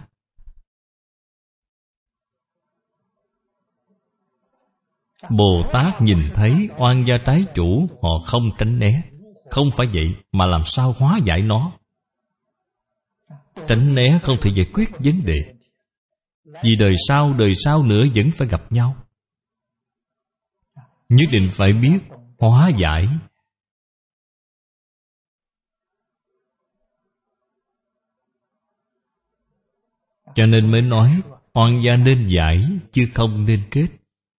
Bồ Tát nhìn thấy oan gia trái chủ, họ không tránh né. Không phải vậy, mà làm sao hóa giải nó? Tránh né không thể giải quyết vấn đề. Vì đời sau nữa vẫn phải gặp nhau. Nhất định phải biết hóa giải. Cho nên mới nói oan gia nên giải chứ không nên kết.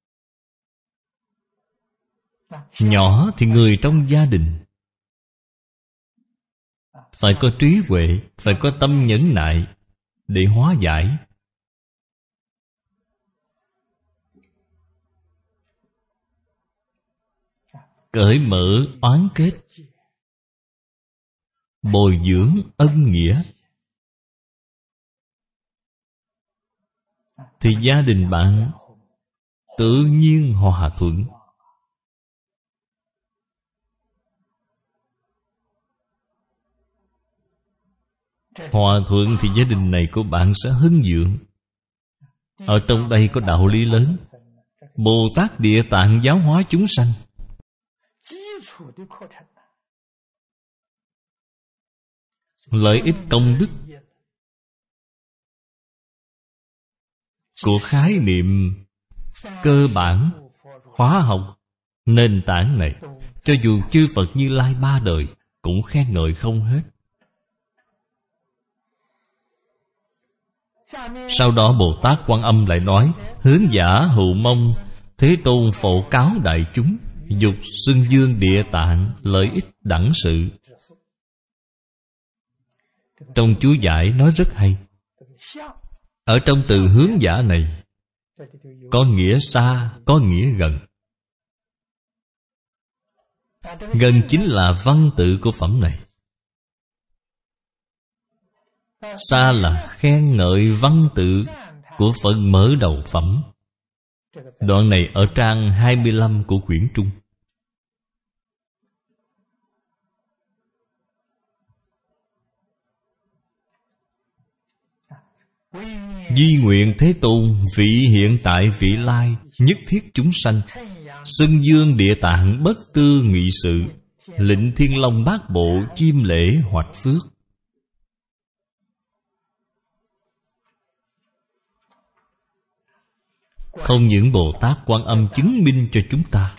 Nhỏ thì người trong gia đình phải có trí huệ, phải có tâm nhẫn nại để hóa giải. cởi mở oán kết, bồi dưỡng ân nghĩa, thì gia đình bạn tự nhiên hòa thuận. Hòa thuận thì gia đình này của bạn sẽ hưng vượng. Ở trong đây có đạo lý lớn. Bồ Tát Địa Tạng giáo hóa chúng sanh, lợi ích công đức của khái niệm cơ bản, hóa học, nền tảng này, cho dù chư Phật Như Lai ba đời cũng khen ngợi không hết. Sau đó Bồ Tát Quan Âm lại nói: hướng giả hữu mong Thế Tôn phổ cáo đại chúng, dục xưng dương Địa Tạng, lợi ích đẳng sự. Trong chú giải nói rất hay. Ở trong từ hướng giả này có nghĩa xa, có nghĩa gần. Gần chính là văn tự của phẩm này. Xa là khen ngợi văn tự của phần mở đầu phẩm. Đoạn này ở trang 25 của quyển Trung. Di nguyện Thế Tôn vị hiện tại vị lai, nhất thiết chúng sanh, xưng dương Địa Tạng bất tư nghị sự, lịnh Thiên Long bát bộ chiêm lễ hoạch phước. Không những Bồ Tát Quan Âm chứng minh cho chúng ta,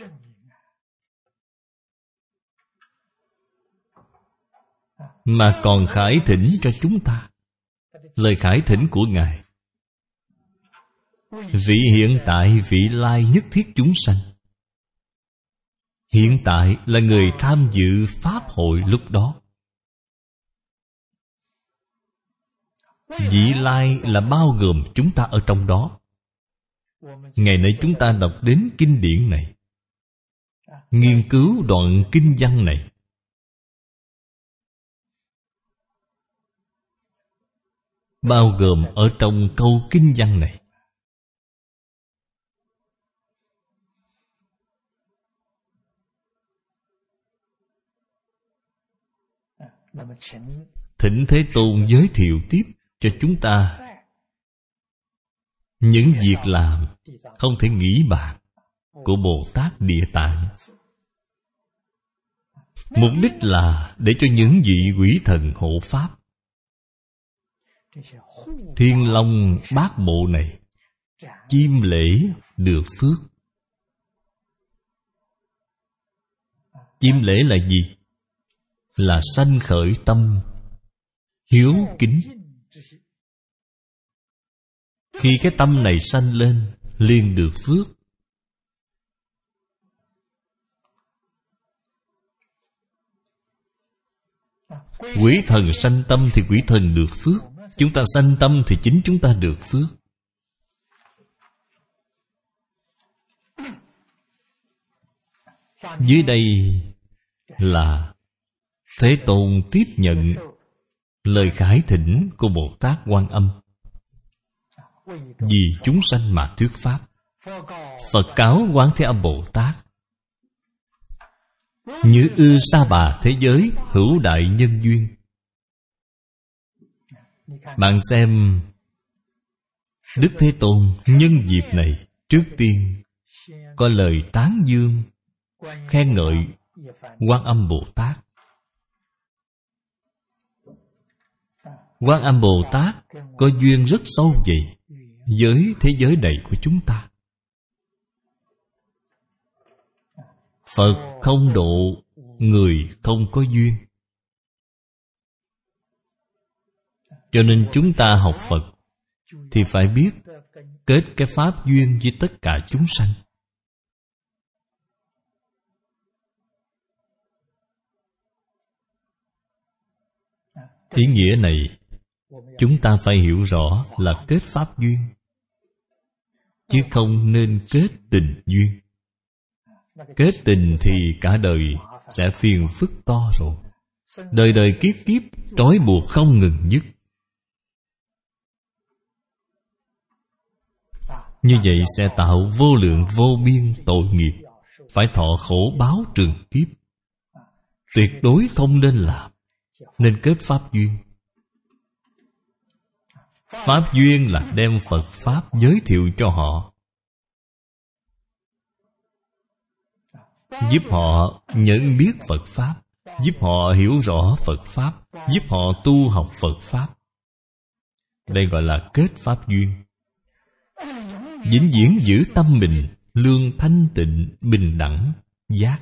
mà còn khải thỉnh cho chúng ta. Lời khải thỉnh của Ngài: vị hiện tại vị lai nhất thiết chúng sanh. Hiện tại là người tham dự pháp hội lúc đó. Vị lai là bao gồm chúng ta ở trong đó. Ngày nay chúng ta đọc đến kinh điển này, nghiên cứu đoạn kinh văn này, bao gồm ở trong câu kinh văn này. Thỉnh Thế Tôn giới thiệu tiếp cho chúng ta những việc làm không thể nghĩ bàn của Bồ Tát Địa Tạng. Mục đích là để cho những vị quỷ thần hộ pháp, Thiên Long bát bộ này chiêm lễ được phước. Chiêm lễ là gì? Là sanh khởi tâm hiếu kính. Khi cái tâm này sanh lên, liền được phước. Quỷ thần sanh tâm thì quỷ thần được phước. Chúng ta sanh tâm thì chính chúng ta được phước. Dưới đây là Thế Tôn tiếp nhận lời khải thỉnh của Bồ Tát Quan Âm, vì chúng sanh mà thuyết pháp. Phật cáo Quán Thế Âm Bồ Tát: như ư sa bà thế giới hữu đại nhân duyên. Bạn xem, Đức Thế Tôn nhân dịp này trước tiên có lời tán dương, khen ngợi Quan Âm Bồ Tát. Quan Âm Bồ Tát có duyên rất sâu dày với thế giới này của chúng ta. Phật không độ người không có duyên. Cho nên chúng ta học Phật thì phải biết kết cái pháp duyên với tất cả chúng sanh. Ý nghĩa này chúng ta phải hiểu rõ là kết pháp duyên, chứ không nên kết tình duyên. Kết tình thì cả đời sẽ phiền phức to rồi. Đời đời kiếp kiếp trói buộc không ngừng dứt. Như vậy sẽ tạo vô lượng vô biên tội nghiệp, phải thọ khổ báo trường kiếp. Tuyệt đối không nên làm. Nên kết pháp duyên. Pháp duyên là đem Phật Pháp giới thiệu cho họ, giúp họ nhận biết Phật Pháp, giúp họ hiểu rõ Phật Pháp, giúp họ tu học Phật Pháp. Đây gọi là kết pháp duyên. Vĩnh viễn giữ tâm mình lương thanh tịnh, bình đẳng, giác.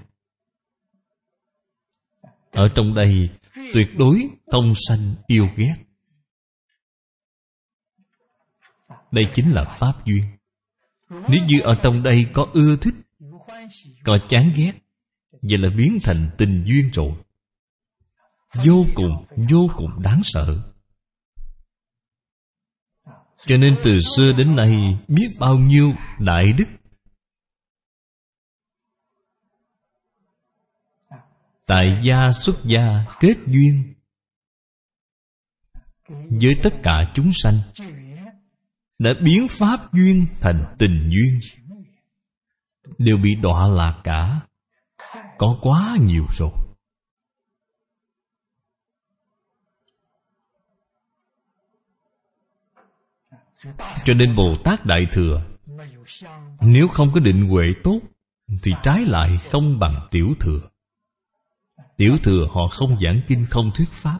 Ở trong đây tuyệt đối không sanh yêu ghét. Đây chính là pháp duyên. Nếu như ở trong đây có ưa thích, có chán ghét, vậy là biến thành tình duyên rồi. Vô cùng đáng sợ. Cho nên từ xưa đến nay biết bao nhiêu đại đức tại gia xuất gia kết duyên với tất cả chúng sanh, đã biến pháp duyên thành tình duyên, đều bị đọa lạc cả. Có quá nhiều rồi. Cho nên Bồ Tát Đại Thừa nếu không có định huệ tốt thì trái lại không bằng Tiểu Thừa. Tiểu Thừa họ không giảng kinh, không thuyết pháp.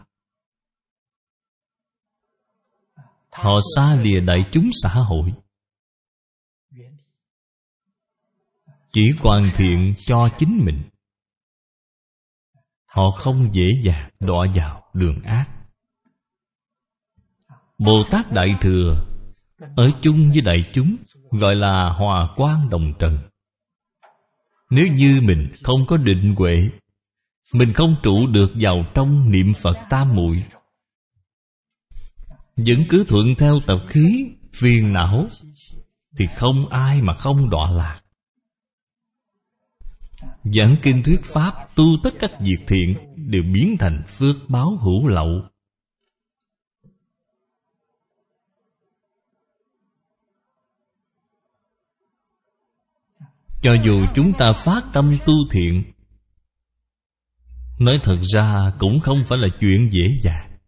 Họ xa lìa đại chúng xã hội, chỉ hoàn thiện cho chính mình. Họ không dễ dàng đọa vào đường ác. Bồ Tát Đại Thừa ở chung với đại chúng gọi là hòa quang đồng trần. Nếu như mình không có định huệ, mình không trụ được vào trong niệm Phật tam muội, vẫn cứ thuận theo tập khí phiền não, thì không ai mà không đọa lạc. Giảng kinh thuyết pháp, tu tất các việc thiện đều biến thành phước báo hữu lậu. Cho dù chúng ta phát tâm tu thiện, nói thật ra cũng không phải là chuyện dễ dàng.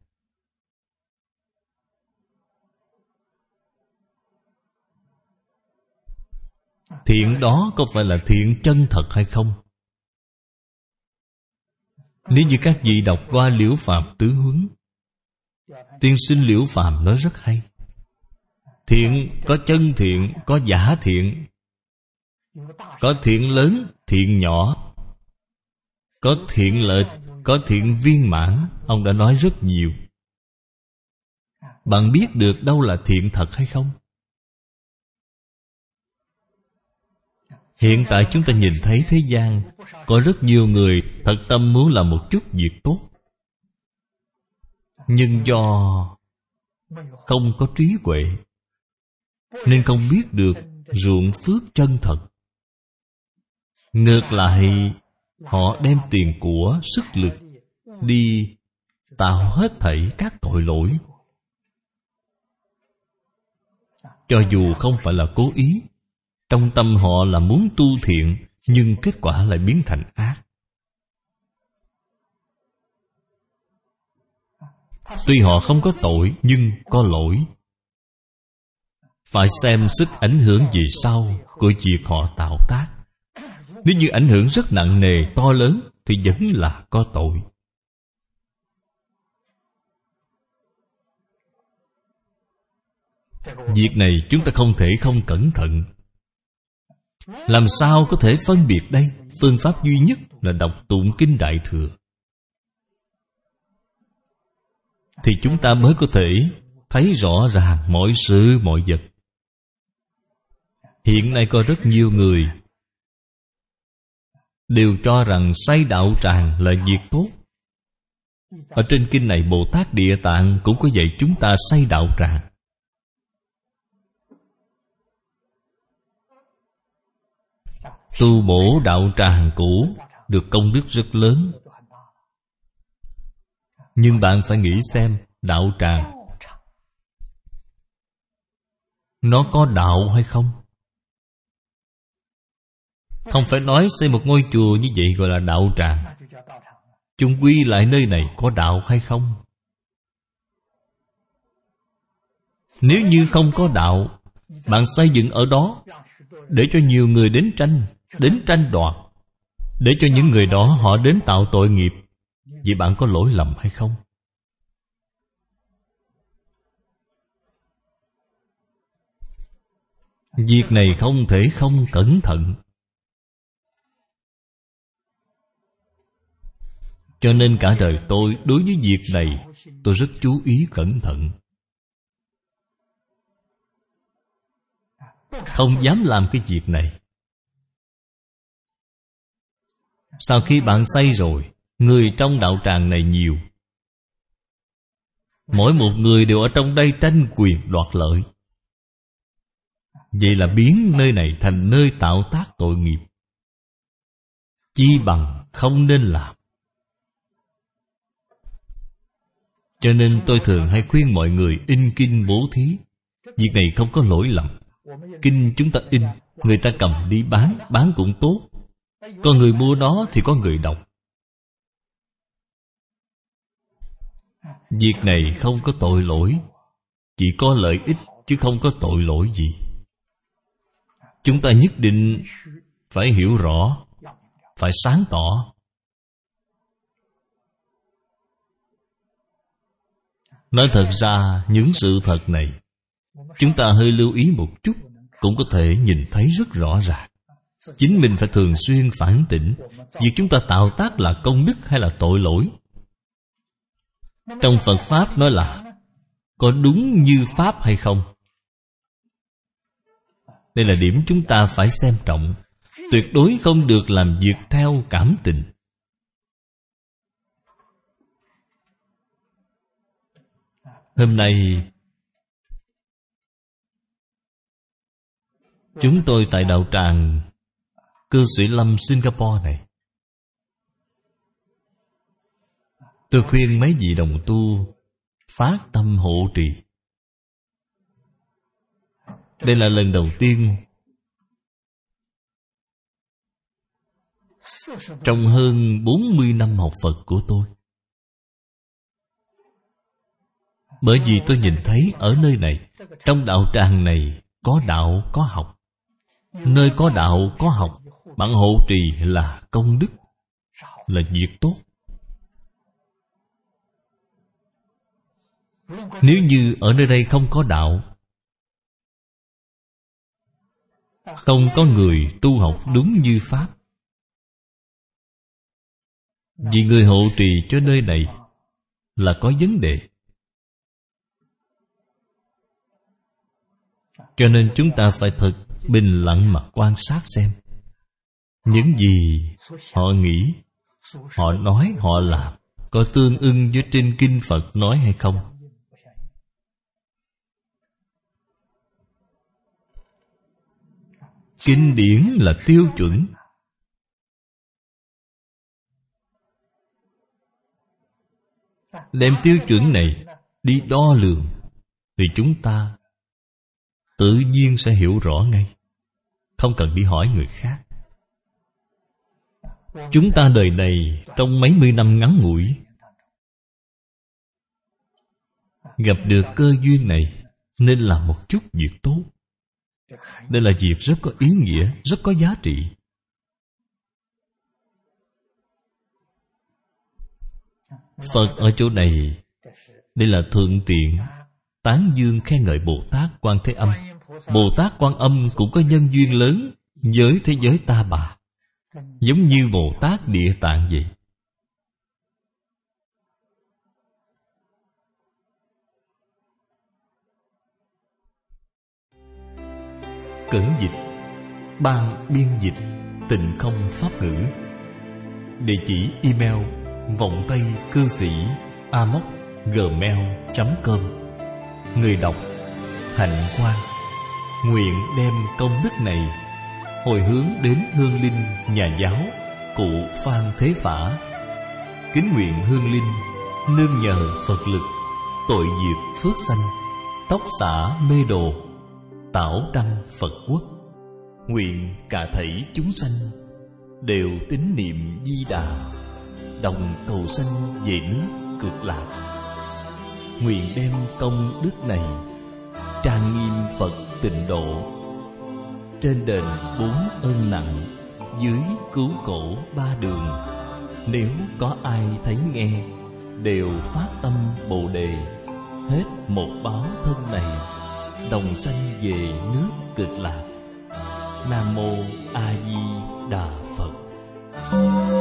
Thiện đó có phải là thiện chân thật hay không? Nếu như các vị đọc qua Liễu Phàm Tứ Huấn, tiên sinh Liễu Phàm nói rất hay. Thiện có chân thiện, có giả thiện, có thiện lớn, thiện nhỏ, có thiện lệch, có thiện viên mãn. Ông đã nói rất nhiều. Bạn biết được đâu là thiện thật hay không? Hiện tại chúng ta nhìn thấy thế gian có rất nhiều người thật tâm muốn làm một chút việc tốt, nhưng do không có trí huệ nên không biết được ruộng phước chân thật. Ngược lại, họ đem tiền của, sức lực đi tạo hết thảy các tội lỗi. Cho dù không phải là cố ý, trong tâm họ là muốn tu thiện, nhưng kết quả lại biến thành ác. Tuy họ không có tội, nhưng có lỗi. Phải xem sức ảnh hưởng về sau của việc họ tạo tác. Nếu như ảnh hưởng rất nặng nề, to lớn, thì vẫn là có tội. Việc này chúng ta không thể không cẩn thận. Làm sao có thể phân biệt đây? Phương pháp duy nhất là đọc tụng kinh Đại Thừa, thì chúng ta mới có thể thấy rõ ràng mọi sự mọi vật. Hiện nay có rất nhiều người đều cho rằng say đạo tràng là việc tốt. Ở trên kinh này Bồ Tát Địa Tạng cũng có dạy chúng ta say đạo tràng. tu bổ đạo tràng cũ được công đức rất lớn. Nhưng bạn phải nghĩ xem, đạo tràng nó có đạo hay không? Không phải nói xây một ngôi chùa như vậy gọi là đạo tràng. Chung quy lại nơi này có đạo hay không? Nếu như không có đạo, bạn xây dựng ở đó để cho nhiều người đến tranh đoạt, để cho những người đó họ đến tạo tội nghiệp, vậy bạn có lỗi lầm hay không? Việc này không thể không cẩn thận. Cho nên cả đời tôi đối với việc này tôi rất chú ý cẩn thận, không dám làm cái việc này. Sau khi bạn xây rồi, người trong đạo tràng này nhiều, mỗi một người đều ở trong đây tranh quyền đoạt lợi. Vậy là biến nơi này thành nơi tạo tác tội nghiệp. Chi bằng không nên làm. Cho nên tôi thường hay khuyên mọi người in kinh bố thí. Việc này không có lỗi lầm. Kinh chúng ta in, người ta cầm đi bán cũng tốt. Có người mua nó thì có người đọc. Việc này không có tội lỗi, chỉ có lợi ích chứ không có tội lỗi gì. Chúng ta nhất định phải hiểu rõ, phải sáng tỏ. Nói thật ra, những sự thật này chúng ta hơi lưu ý một chút cũng có thể nhìn thấy rất rõ ràng. Chính mình phải thường xuyên phản tỉnh, việc chúng ta tạo tác là công đức hay là tội lỗi. Trong Phật Pháp nói là có đúng như Pháp hay không. Đây là điểm chúng ta phải xem trọng. Tuyệt đối không được làm việc theo cảm tình. Hôm nay chúng tôi tại đạo tràng Cư Sĩ Lâm Singapore này, tôi khuyên mấy vị đồng tu phát tâm hộ trì. Đây là lần đầu tiên trong hơn 40 năm học Phật của tôi. Bởi vì tôi nhìn thấy ở nơi này, trong đạo tràng này có đạo có học. Nơi có đạo có học, bạn hộ trì là công đức, là việc tốt. Nếu như ở nơi đây không có đạo, không có người tu học đúng như Pháp, vì người hộ trì cho nơi này là có vấn đề. Cho nên chúng ta phải thật bình lặng mà quan sát xem những gì họ nghĩ, họ nói, họ làm có tương ưng với trên kinh Phật nói hay không. Kinh điển là tiêu chuẩn. Đem tiêu chuẩn này đi đo lường thì chúng ta tự nhiên sẽ hiểu rõ ngay, không cần đi hỏi người khác. Chúng ta đời này trong mấy mươi năm ngắn ngủi gặp được cơ duyên này, nên làm một chút việc tốt. Đây là việc rất có ý nghĩa, rất có giá trị. Phật ở chỗ này, đây là thuận tiện tán dương khen ngợi Bồ Tát Quan Thế Âm. Bồ Tát Quan Âm cũng có nhân duyên lớn với thế giới ta bà, giống như Bồ Tát Địa Tạng vậy. Cẩn dịch, ban biên dịch Tịnh Không Pháp Ngữ. Địa chỉ email vọng tây cư sĩ amos@gmail.com. Người đọc Hạnh Quang. Nguyện đem công đức này hồi hướng đến hương linh nhà giáo cụ Phan Thế Phả, kính nguyện hương linh nương nhờ Phật lực, tội diệt phước sanh, tóc xả mê đồ, tảo đăng Phật quốc. Nguyện cả thảy chúng sanh đều tín niệm Di Đà, đồng cầu sanh về nước Cực Lạc. Nguyện đem công đức này trang nghiêm Phật Tịnh Độ, trên đền 4 ơn nặng, dưới cứu khổ 3 đường. Nếu có ai thấy nghe, đều phát tâm Bồ Đề, hết một báo thân này, đồng sanh về nước Cực Lạc. Nam mô A Di Đà Phật.